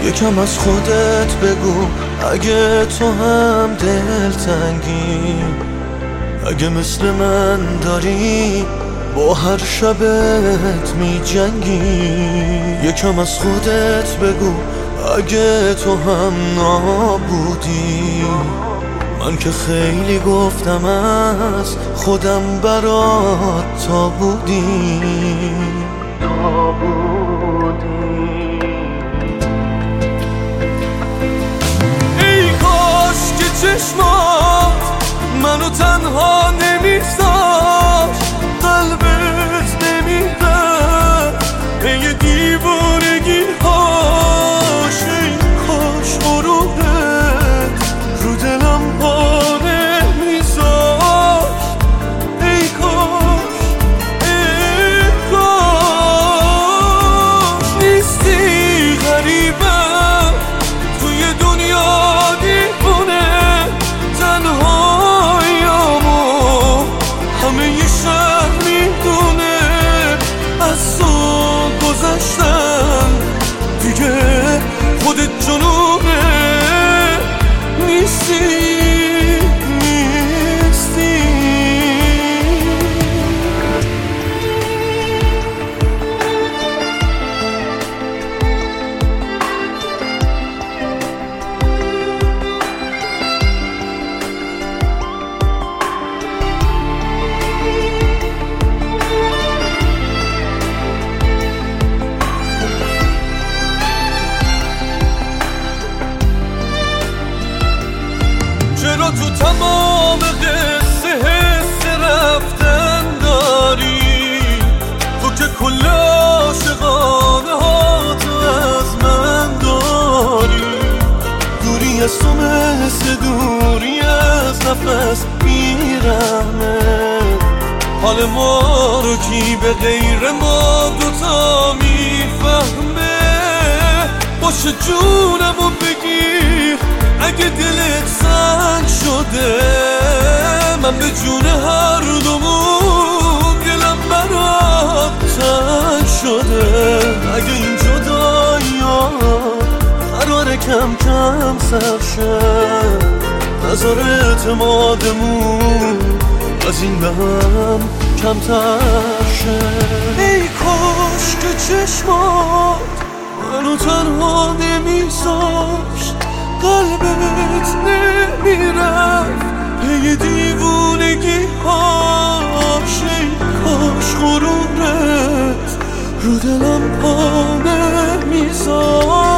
یکم از خودت بگو اگه تو هم دلتنگی، اگه مثل من داری با هر شبت می جنگی. یکم از خودت بگو اگه تو هم نابودی، من که خیلی گفتم از خودم برات تا بودی. ای کاش که چشمات منو تنها نمیذاشت، قلبت نمیرفت پی دیوانگی هاش. ای کاش غروبت رو دلم پا نمیذاشت. ای کاش نیستی غریبم توی دنیا دیوونه، تنهاییامو همه ی شهر میدونه. از تو گذشتم دیگه خودت جنونه، نیستی. چرا تو تمام قصه حس رفتن داری؟ تو که کل عاشقانه ها تو از من داری. دوری از تو مثل دوری از نفس بیرحمه. حال ما رو کی به غیر ما دوتا میفهمه؟ باشه جونمو بگیر اگه دلت سنگ شده، من به جون هر دومون دلم برات تنگ شده. اگه این جدایی ها قراره کم کم سر شه، نظر اعتمادمون از این به هم کمتر شه. ای کاش که چشمات منو تنها نمیذاشت، قلبت نمیرفت پی دیوونگی هاش. ای کاش غرورت رو دلم پا نمیذاشت.